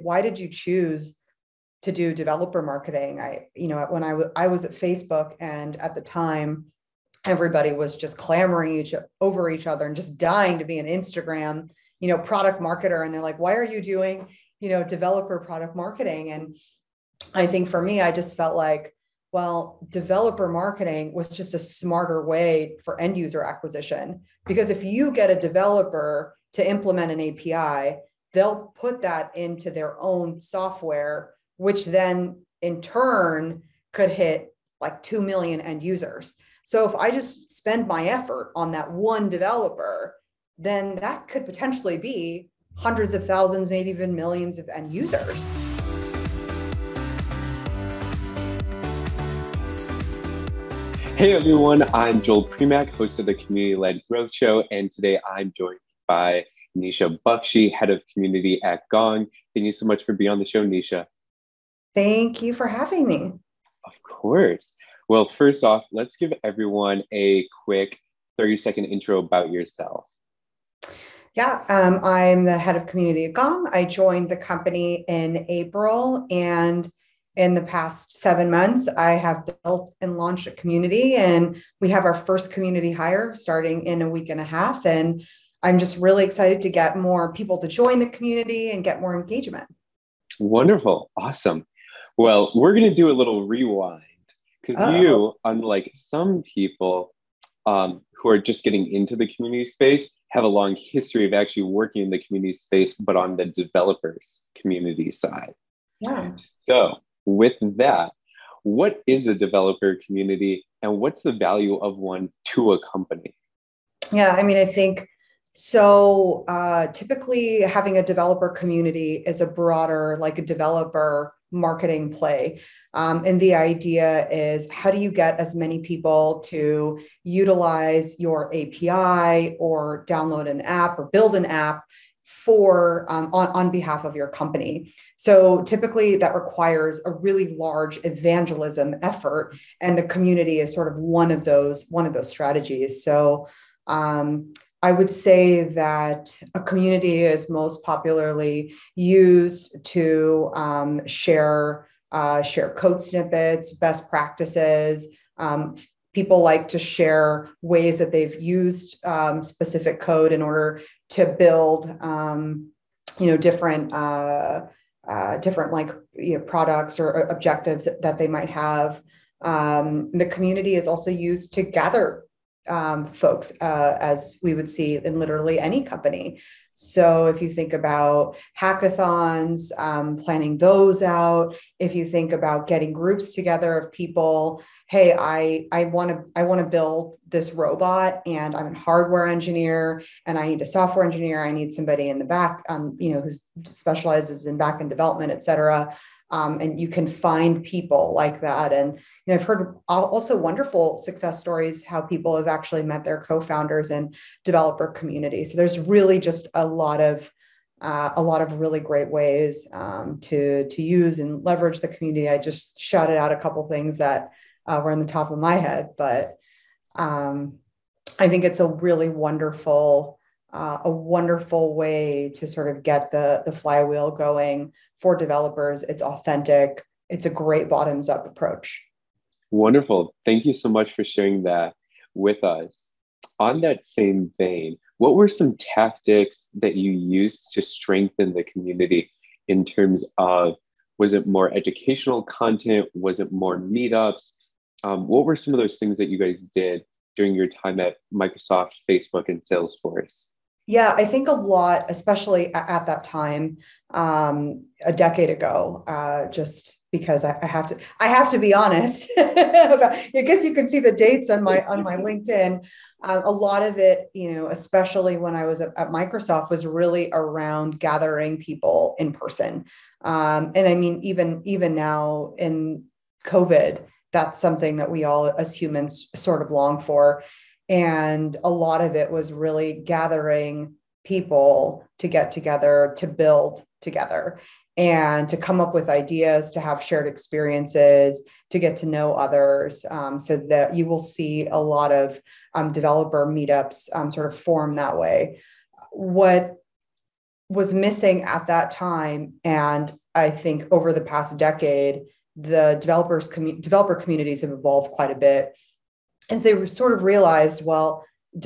why did you choose to do developer marketing? When I was at Facebook, and at the time, everybody was just clamoring over each other and just dying to be an Instagram, product marketer. And they're like, why are you doing, developer product marketing? And I think for me, I just felt like, well, developer marketing was just a smarter way for end user acquisition. Because if you get a developer to implement an API, they'll put that into their own software, which then in turn could hit like 2 million end users. So if I just spend my effort on that one developer, then that could potentially be hundreds of thousands, maybe even millions of end users. Hey everyone, I'm Joel Premack, host of the Community-Led Growth Show, and today I'm joined by Nisha Bakshi, head of community at Gong. Thank you so much for being on the show, Nisha. Thank you for having me. Of course. Well, first off, let's give everyone a quick 30-second intro about yourself. Yeah, I'm the head of community at Gong. I joined the company in April, and in the past 7 months, I have built and launched a community, and we have our first community hire starting in a week and a half. And I'm just really excited to get more people to join the community and get more engagement. Wonderful. Awesome. Well, we're going to do a little rewind because you, unlike some people who are just getting into the community space, have a long history of actually working in the community space, but on the developers community side. Yeah. So with that, what is a developer community and what's the value of one to a company? Yeah, I mean, I think so. Typically, having a developer community is a broader, like a developer marketing play. And the idea is, how do you get as many people to utilize your API or download an app or build an app for on behalf of your company? So typically that requires a really large evangelism effort, and the community is sort of one of those strategies. So I would say that a community is most popularly used to share code snippets, best practices. People like to share ways that they've used specific code in order to build, different products or objectives that they might have. The community is also used to gather folks, as we would see in literally any company. So if you think about hackathons, planning those out, if you think about getting groups together of people, hey, I want to build this robot, and I'm a hardware engineer, and I need a software engineer. I need somebody in the back, who specializes in back-end development, et cetera. And you can find people like that. And I've heard also wonderful success stories, how people have actually met their co-founders in developer community. So there's really just a lot of really great ways to use and leverage the community. I just shouted out a couple things that were on the top of my head, but I think it's a really wonderful way to sort of get the flywheel going for developers. It's authentic. It's a great bottoms up approach. Wonderful. Thank you so much for sharing that with us. On that same vein, what were some tactics that you used to strengthen the community in terms of, was it more educational content? Was it more meetups? What were some of those things that you guys did during your time at Microsoft, Facebook, and Salesforce? Yeah, I think a lot, especially at that time, a decade ago, just because I have to be honest, I guess you can see the dates on my LinkedIn. A lot of it, especially when I was at Microsoft, was really around gathering people in person. And I mean, even now in COVID, that's something that we all as humans sort of long for. And a lot of it was really gathering people to get together, to build together, and to come up with ideas, to have shared experiences, to get to know others, so that you will see a lot of developer meetups sort of form that way. What was missing at that time, and I think over the past decade, the developer communities have evolved quite a bit, as they sort of realized, well,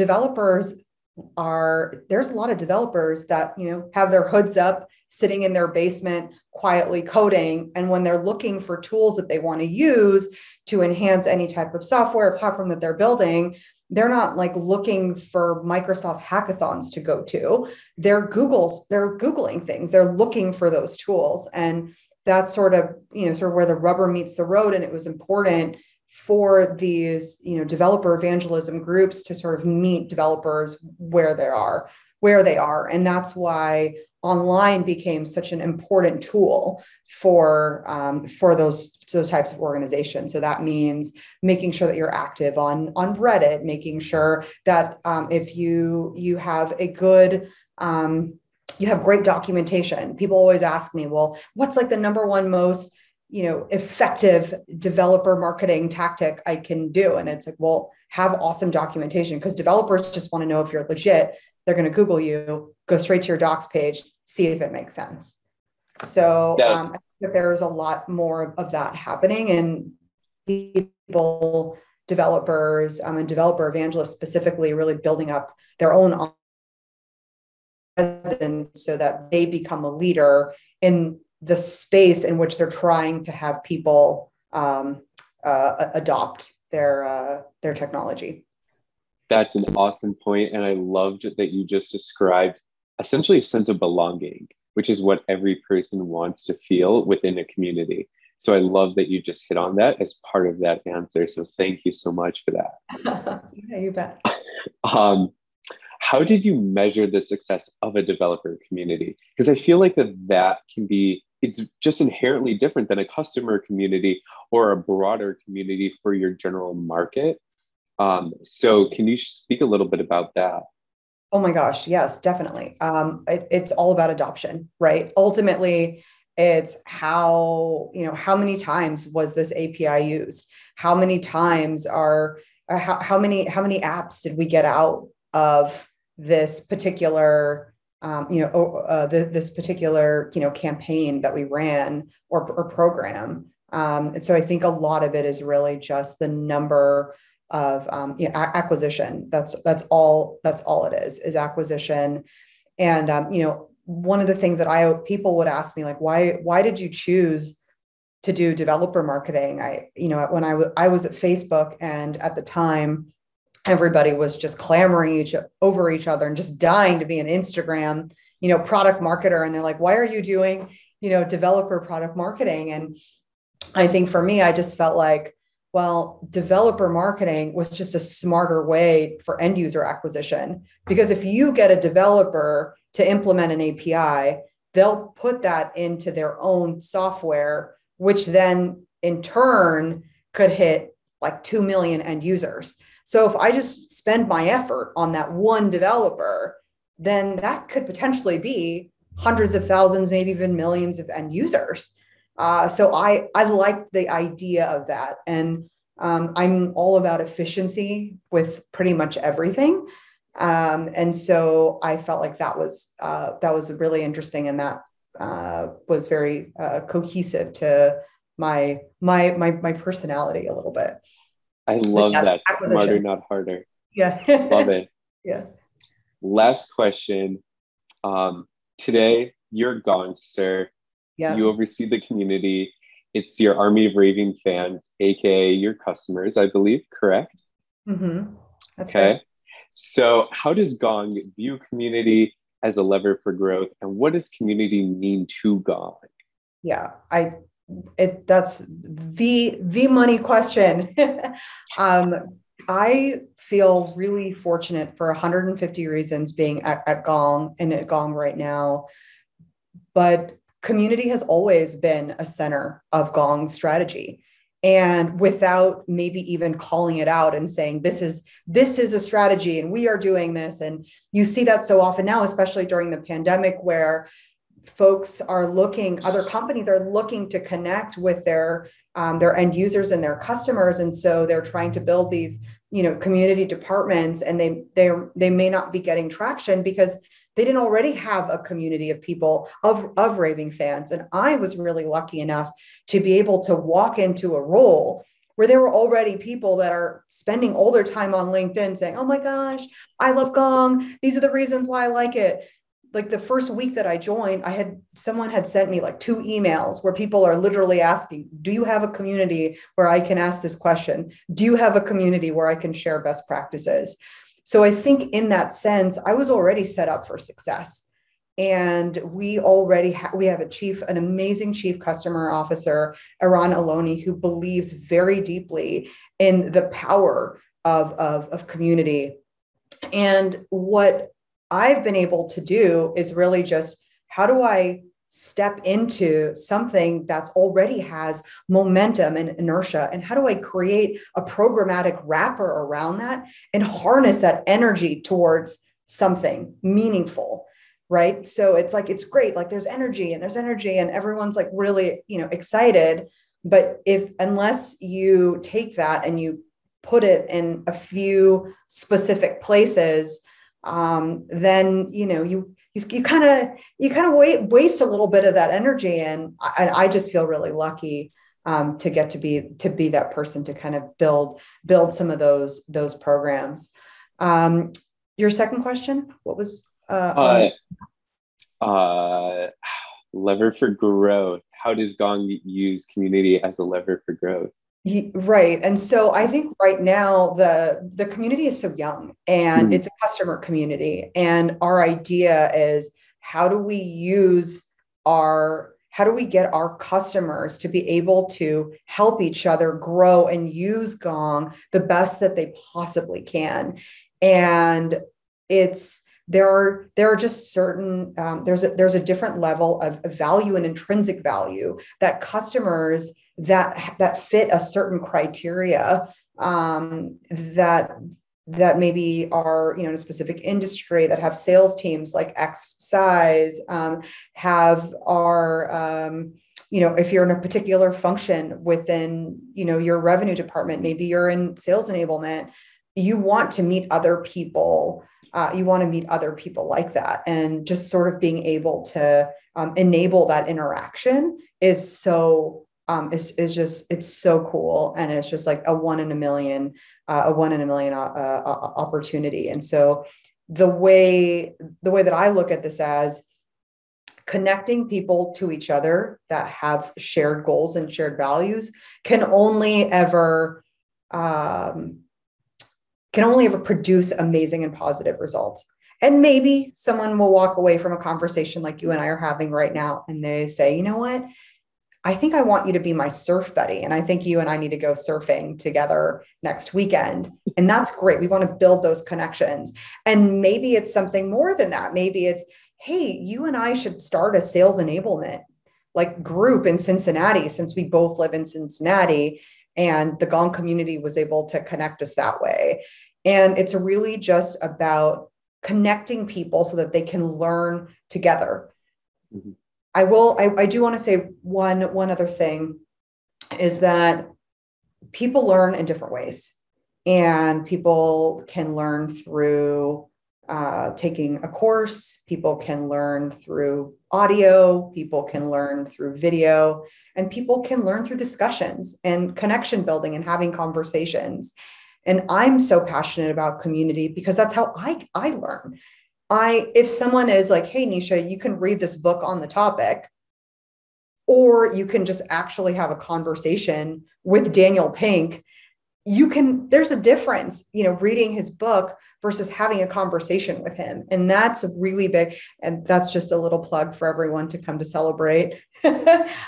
there's a lot of developers that, have their hoods up, sitting in their basement, quietly coding. And when they're looking for tools that they want to use to enhance any type of software platform that they're building, they're not like looking for Microsoft hackathons to go to. They're Googling things. They're looking for those tools. And that's sort of where the rubber meets the road. And it was important for these, developer evangelism groups to sort of meet developers where they are. And that's why online became such an important tool for those types of organizations. So that means making sure that you're active on Reddit, making sure that if you have a good you have great documentation. People always ask me, well, what's like the number one most effective developer marketing tactic I can do? And it's like, well, have awesome documentation, because developers just want to know if you're legit. They're going to Google you, go straight to your docs page, see if it makes sense. So I think that there's a lot more of that happening, and developers and developer evangelists specifically really building up their own presence so that they become a leader in the space in which they're trying to have people adopt their technology. That's an awesome point. And I loved that you just described essentially a sense of belonging, which is what every person wants to feel within a community. So I love that you just hit on that as part of that answer. So thank you so much for that. Yeah, you bet. How did you measure the success of a developer community? Because I feel like that can be, it's just inherently different than a customer community or a broader community for your general market. So can you speak a little bit about that? Oh my gosh, yes, definitely. It's all about adoption, right? Ultimately, it's how many times was this API used? How many times how many apps did we get out of this particular this particular campaign that we ran or program? And so I think a lot of it is really just the number of acquisition. That's all it is acquisition. And one of the things that people would ask me, like, why did you choose to do developer marketing? When I was at Facebook, and at the time everybody was just clamoring over each other and just dying to be an Instagram product marketer, and they're like, why are you doing developer product marketing? And I think for me, I just felt like, well, developer marketing was just a smarter way for end user acquisition, because if you get a developer to implement an API, they'll put that into their own software, which then in turn could hit like 2 million end users. So if I just spend my effort on that one developer, then that could potentially be hundreds of thousands, maybe even millions of end users. So I like the idea of that. And I'm all about efficiency with pretty much everything. And so I felt like that was really interesting. And that was very cohesive to my personality a little bit. I love that. Smarter, not harder. Yeah. Love it. Yeah. Last question. Today, you're a Gongster. Yeah. You oversee the community. It's your army of raving fans, aka your customers, I believe, correct? Mm-hmm. That's okay. Right. So how does Gong view community as a lever for growth, and what does community mean to Gong? Yeah, that's the money question. I feel really fortunate for 150 reasons being at Gong and at Gong right now, but community has always been a center of Gong's strategy. And without maybe even calling it out and saying, this is a strategy and we are doing this. And you see that so often now, especially during the pandemic, where other companies are looking to connect with their end users and their customers. And so they're trying to build these, community departments, and they may not be getting traction because They didn't already have a community of people of raving fans. And I was really lucky enough to be able to walk into a role where there were already people that are spending all their time on LinkedIn saying, oh my gosh, I love Gong. These are the reasons why I like it. Like the first week that I joined, someone had sent me like 2 emails where people are literally asking, do you have a community where I can ask this question? Do you have a community where I can share best practices? So I think in that sense, I was already set up for success. And we already we have an amazing chief customer officer, Eran Aloni, who believes very deeply in the power of community. And what I've been able to do is really just, how do I step into something that's already has momentum and inertia? And how do I create a programmatic wrapper around that and harness that energy towards something meaningful? Right. So it's like, it's great. Like there's energy and everyone's like really, excited. But unless you take that and you put it in a few specific places, then, you kind of waste a little bit of that energy. And I just feel really lucky to get to be that person to kind of build some of those programs. Your second question, what was lever for growth? How does Gong use community as a lever for growth? Right. And so I think right now the community is so young and it's a customer community. And our idea is, how do we get our customers to be able to help each other grow and use Gong the best that they possibly can? And there are just certain, there's a different level of value and intrinsic value that customers that fit a certain criteria, that maybe are, in a specific industry, that have sales teams like X size, if you're in a particular function within, your revenue department, maybe you're in sales enablement, you want to meet other people. You want to meet other people like that. And just sort of being able to enable that interaction is so, it's so cool. And it's just like a one in a million opportunity. And so the way that I look at this as connecting people to each other that have shared goals and shared values can only ever produce amazing and positive results. And maybe someone will walk away from a conversation like you and I are having right now, and they say, you know what? I think I want you to be my surf buddy. And I think you and I need to go surfing together next weekend. And that's great. We want to build those connections. And maybe it's something more than that. Maybe it's, hey, you and I should start a sales enablement like group in Cincinnati, since we both live in Cincinnati, and the Gong community was able to connect us that way. And it's really just about connecting people so that they can learn together. Mm-hmm. I do want to say one other thing is that people learn in different ways, and people can learn through taking a course. People can learn through audio. People can learn through video, and people can learn through discussions and connection building and having conversations. And I'm so passionate about community because that's how I learn. If someone is like, hey, Nisha, you can read this book on the topic, or you can just actually have a conversation with Daniel Pink, there's a difference, reading his book versus having a conversation with him. And that's really big. And that's just a little plug for everyone to come to Celebrate in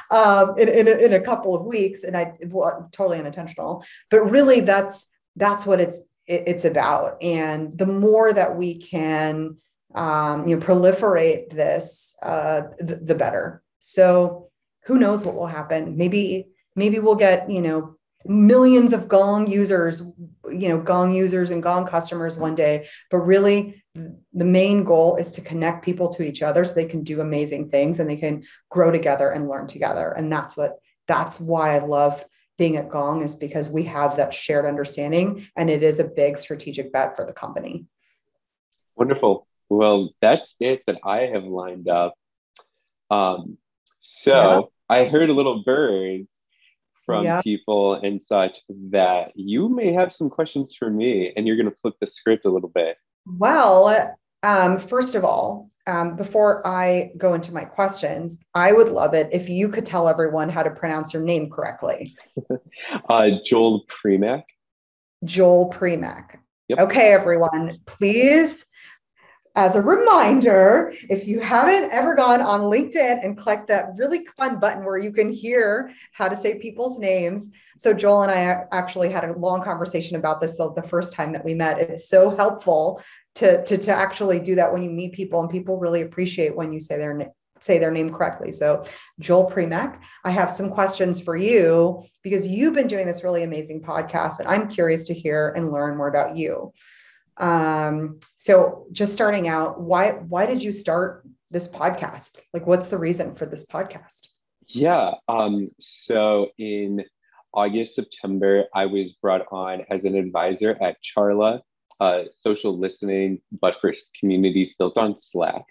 a couple of weeks. And totally unintentional, but really that's what it's about. And the more that we can proliferate this, the better. So who knows what will happen? Maybe we'll get, millions of Gong users and Gong customers one day. But really, the main goal is to connect people to each other so they can do amazing things and they can grow together and learn together. And that's why I love being at Gong, is because we have that shared understanding, and it is a big strategic bet for the company. Wonderful. Well, that's it that I have lined up. Um, Yeah. so I heard a little birds from Yeah. people and such that you may have some questions for me, and you're going to flip the script a little bit. Well, first of all, before I go into my questions, I would love it if you could tell everyone how to pronounce your name correctly. Joel Premack. Joel Premack. Yep. Okay, everyone, please, as a reminder, if you haven't ever gone on LinkedIn and clicked that really fun button where you can hear how to say people's names. So Joel and I actually had a long conversation about this the first time that we met. It's so helpful to actually do that when you meet people, and people really appreciate when you say their name correctly. So Joel Premack, I have some questions for you because you've been doing this really amazing podcast, and I'm curious to hear and learn more about you. So just starting out, why did you start this podcast? Like, what's the reason for this podcast? Yeah. So in August, September, I was brought on as an advisor at Charla, social listening, but for communities built on Slack,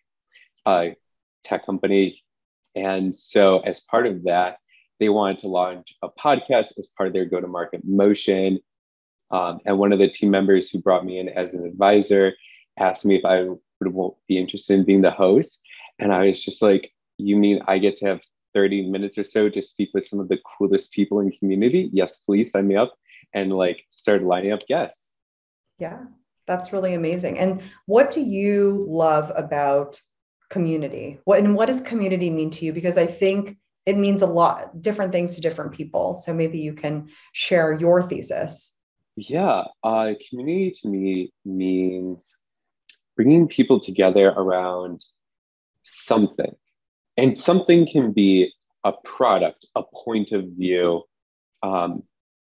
tech company. And so as part of that, they wanted to launch a podcast as part of their go-to-market motion. And one of the team members who brought me in as an advisor asked me if I would be interested in being the host. And I was just like, you mean I get to have 30 minutes or so to speak with some of the coolest people in community? Yes, please sign me up. And like started lining up guests. Yeah, that's really amazing. And what do you love about community? What does community mean to you? Because I think it means a lot, different things to different people. So maybe you can share your thesis. Yeah, community to me means bringing people together around something. And something can be a product, a point of view, um,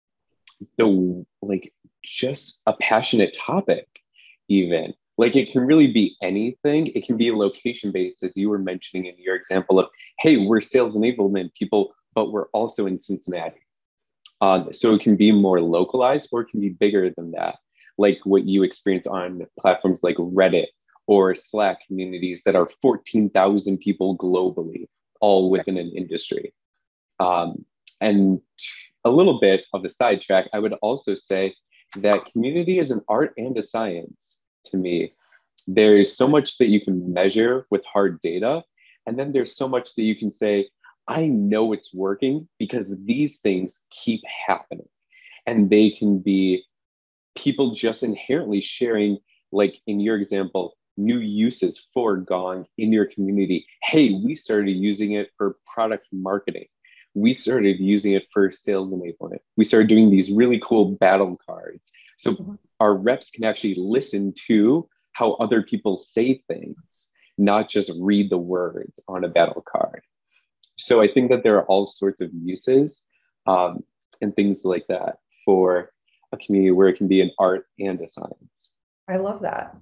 the like just a passionate topic, even. Like it can really be anything. It can be location based, as you were mentioning in your example of, hey, we're sales enablement people, but we're also in Cincinnati. So it can be more localized or it can be bigger than that, like what you experience on platforms like Reddit or Slack communities that are 14,000 people globally, all within an industry. And a little bit of a sidetrack, I would also say that community is an art and a science to me. There's so much that you can measure with hard data. And then there's so much that you can say, I know it's working because these things keep happening. And they can be people just inherently sharing, like in your example, new uses for Gong in your community. Hey, we started using it for product marketing. We started using it for sales enablement. We started doing these really cool battle cards. So our reps can actually listen to how other people say things, not just read the words on a battle card. So I think that there are all sorts of uses and things like that for a community where it can be an art and a science. I love that.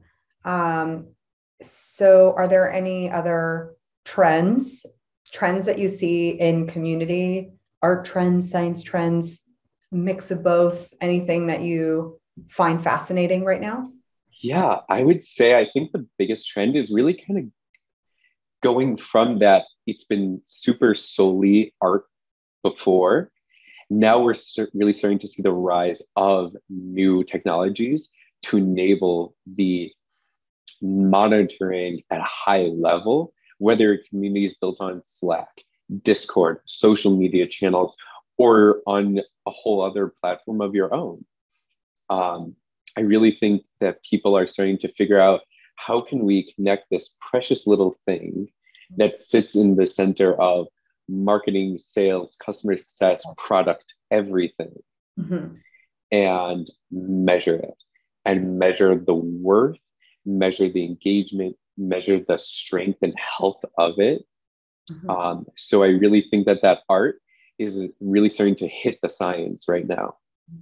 So are there any other trends that you see in community, art trends, science trends, mix of both, anything that you find fascinating right now? Yeah, I would say I think the biggest trend is really kind of going from that it's been super solely art before. Now we're really starting to see the rise of new technologies to enable the monitoring at a high level, whether a community is built on Slack, Discord, social media channels, or on a whole other platform of your own. I really think that people are starting to figure out how can we connect this precious little thing that sits in the center of marketing, sales, customer success, product, everything, and measure it and measure the worth, measure the engagement, measure the strength and health of it. So I really think that that art is really starting to hit the science right now.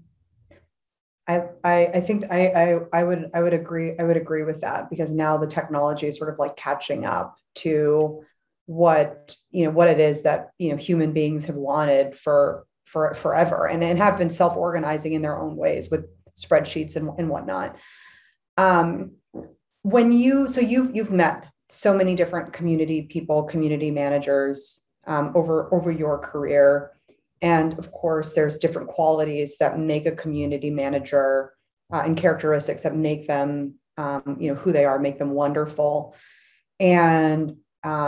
I think I would agree with that, because now the technology is sort of like catching up to what it is that human beings have wanted for forever, and have been self-organizing in their own ways with spreadsheets and whatnot. You've met so many different community people, community managers, over your career. And of course, there's different qualities that make a community manager, and characteristics that make them, who they are, make them wonderful. And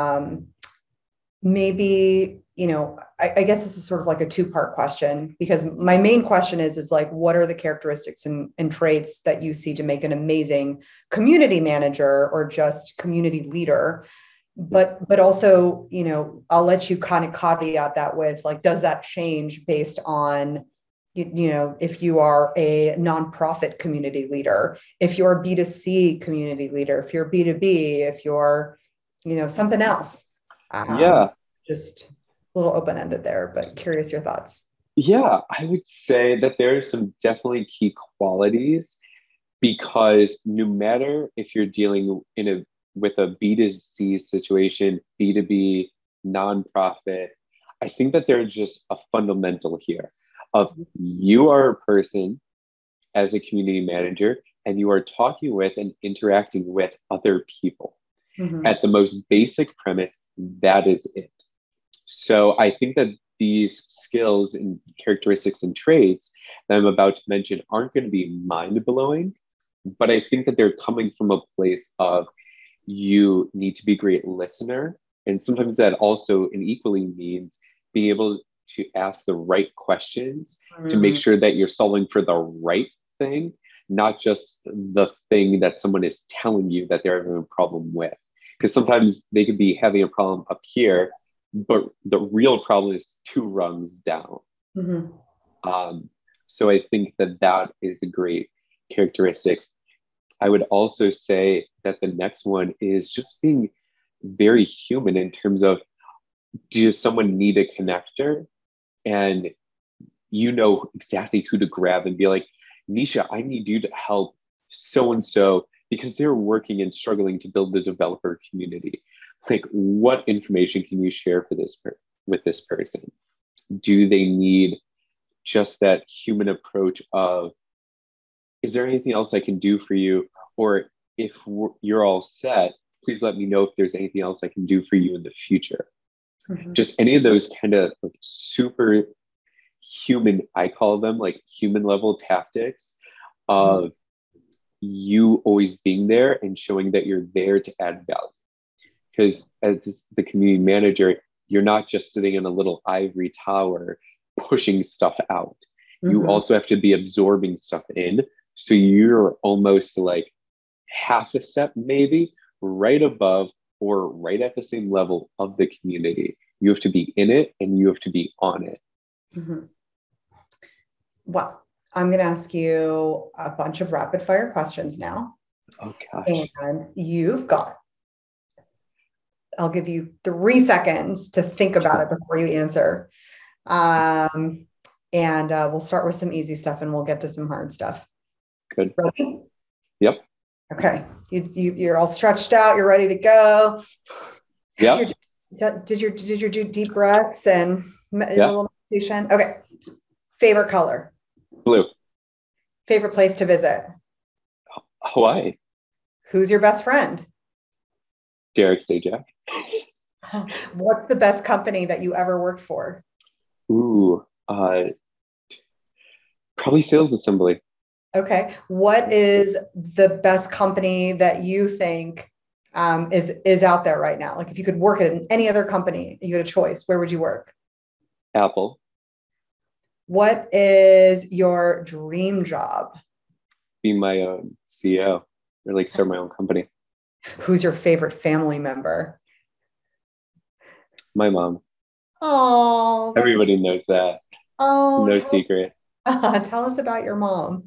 maybe, I guess this is sort of like a two-part question, because my main question is like, what are the characteristics and traits that you see to make an amazing community manager or just community leader? But also, I'll let you kind of caveat that with like, does that change based on, if you are a nonprofit community leader, if you're a B2C community leader, if you're B2B, if you're, something else? Yeah. Just a little open-ended there, but curious your thoughts. Yeah, I would say that there are some definitely key qualities, because no matter if you're dealing with a B2C situation, B2B, nonprofit, I think that there's just a fundamental here of you are a person as a community manager, and you are talking with and interacting with other people. Mm-hmm. At the most basic premise, that is it. So I think that these skills and characteristics and traits that I'm about to mention aren't going to be mind-blowing, but I think that they're coming from a place of you need to be a great listener. And sometimes that also and equally means being able to ask the right questions to make sure that you're solving for the right thing, not just the thing that someone is telling you that they're having a problem with. Because sometimes they could be having a problem up here, but the real problem is two rungs down. Mm-hmm. So I think that is a great characteristic. I would also say that the next one is just being very human in terms of, does someone need a connector? And you know exactly who to grab and be like, Nisha, I need you to help so-and-so because they're working and struggling to build the developer community. Like, what information can you share with this person? Do they need just that human approach of, is there anything else I can do for you? Or if you're all set, please let me know if there's anything else I can do for you in the future. Mm-hmm. Just any of those kind of like super human, I call them like human level tactics of you always being there and showing that you're there to add value. Because as the community manager, you're not just sitting in a little ivory tower pushing stuff out. Mm-hmm. You also have to be absorbing stuff in. So you're almost like half a step, maybe right above or right at the same level of the community. You have to be in it and you have to be on it. Mm-hmm. Well, I'm going to ask you a bunch of rapid fire questions now. Oh, gosh. And I'll give you 3 seconds to think about it before you answer. And we'll start with some easy stuff and we'll get to some hard stuff. Good. Ready? Yep. Okay. You're all stretched out. You're ready to go. Yep. Did your deep breaths and a little meditation? Okay. Favorite color? Blue. Favorite place to visit? Hawaii. Who's your best friend? Derek Sajak. What's the best company that you ever worked for? Ooh, probably Sales Assembly. Okay. What is the best company that you think is out there right now? Like if you could work at any other company, you had a choice, where would you work? Apple. What is your dream job? Be my own CEO, or like start my own company. Who's your favorite family member? My mom. Oh, everybody knows that. Oh, no secret. Tell us about your mom.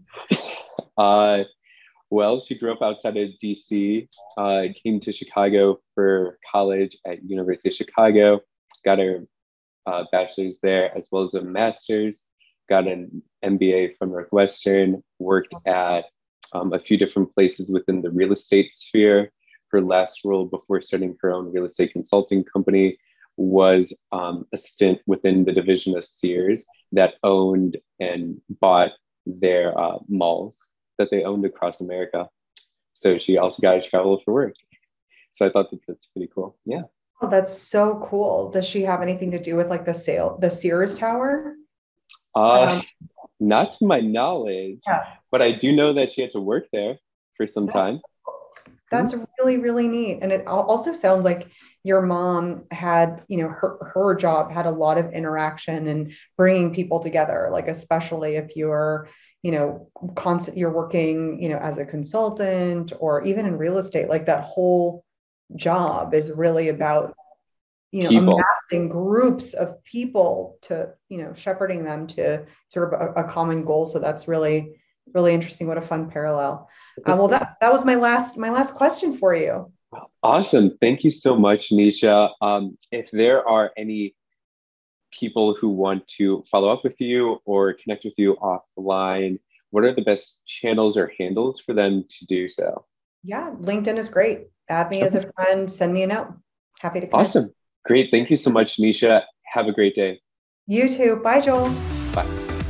Well, she grew up outside of DC, came to Chicago for college at University of Chicago, got her bachelor's there as well as a master's, got an MBA from Northwestern, worked at a few different places within the real estate sphere. Her last role before starting her own real estate consulting company was a stint within the division of Sears that owned and bought their malls that they owned across America. So she also got to travel for work. So I thought that that's pretty cool. Yeah. Oh, that's so cool. Does she have anything to do with like the Sears Tower? Uh, Um, Not to my knowledge, yeah, but I do know that she had to work there for some that, time. that's Mhm. really, really neat. And it also sounds like your mom had, her job had a lot of interaction and bringing people together, like especially if you're, you're working, as a consultant or even in real estate, like that whole job is really about People. amassing groups of people to, shepherding them to sort of a common goal. So that's really, really interesting. What a fun parallel. Well, that was my last question for you. Awesome. Thank you so much, Nisha. If there are any people who want to follow up with you or connect with you offline, what are the best channels or handles for them to do so? Yeah, LinkedIn is great. Add me as Okay. a friend, send me a note. Happy to connect. Awesome. Great. Thank you so much, Nisha. Have a great day. You too. Bye, Joel. Bye.